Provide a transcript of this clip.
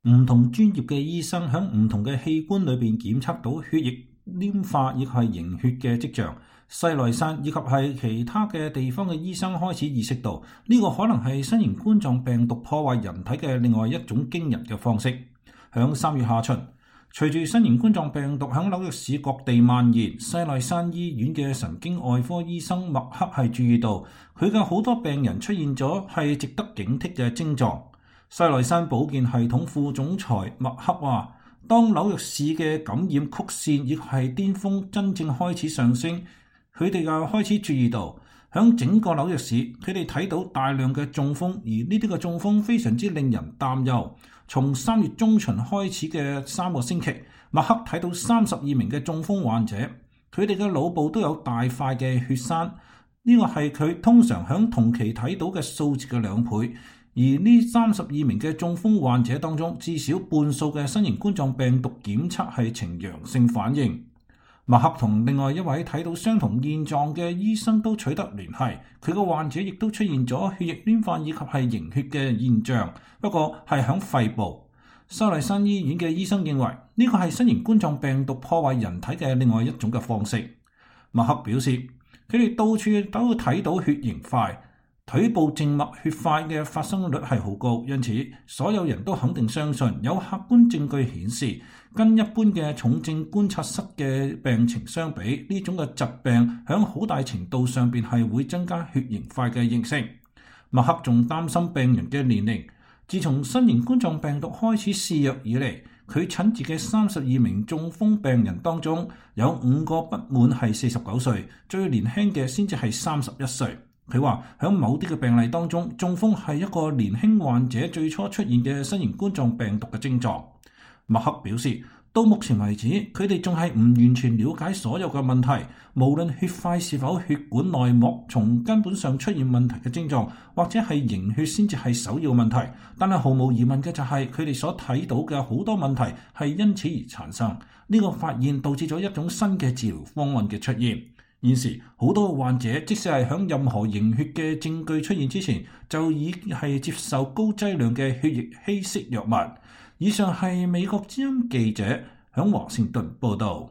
唔同專業嘅醫生喺唔同嘅器官裏邊檢測到血液、黏化亦係凝血嘅跡象。西來山以及係其他嘅地方嘅醫生開始意識到呢個可能係新型冠狀病毒破壞人體嘅另外一種驚人嘅方式。響3月下旬，隨住新型冠狀病毒響紐約市各地蔓延，西來山醫院嘅神經外科醫生麥克係注意到佢嘅好多病人出現咗係值得警惕嘅症狀。西來山保健系統副總裁麥克話，當紐約市嘅感染曲線亦係巔峰真正開始上升，佢哋又開始注意到響整個紐約市，佢哋睇到大量嘅中風，而呢啲嘅中風非常之令人擔憂。從3月中旬開始嘅3個星期，麥克睇到32名嘅中風患者，佢哋嘅腦部都有大塊嘅血栓，呢個係佢通常響同期睇到嘅數字嘅2倍。而呢32名嘅中風患者當中，至少半數嘅新型冠狀病毒檢測係呈陽性反應。麥克同另外一位睇到相同現狀嘅醫生都取得聯繫，佢個患者亦都出現咗血液黏化以及係凝血嘅現象，不過係響肺部。西來山醫院嘅醫生認為呢個係新型冠狀病毒破壞人體嘅另外一種嘅方式。麥克表示，佢哋到處都睇到血型塊。腿部靜脈血塊嘅發生率係好高，因此所有人都肯定相信有客觀證據顯示，跟一般嘅重症觀察室嘅病情相比，呢種嘅疾病響好大程度上邊係會增加血型塊嘅形成。麥克仲擔心病人嘅年齡，自從新型冠狀病毒開始肆虐以嚟，佢診治嘅32名中風病人當中，有5個不滿係49歲，最年輕嘅先至係31歲。佢話喺某啲嘅病例當中，中風係一個年輕患者最初出現嘅新型冠狀病毒嘅症狀。麥克表示，到目前為止，佢哋仲係唔完全了解所有嘅問題，無論血塊是否血管內膜從根本上出現問題嘅症狀，或者係凝血先至係首要問題。但係毫無疑問嘅就係，佢哋所睇到嘅好多問題係因此而產生。呢個發現導致咗一種新嘅治療方案嘅出現。現時好多患者，即使係響任何凝血嘅證據出現之前，就已係接受高劑量嘅血液稀釋藥物。以上係美國之音記者響華盛頓報道。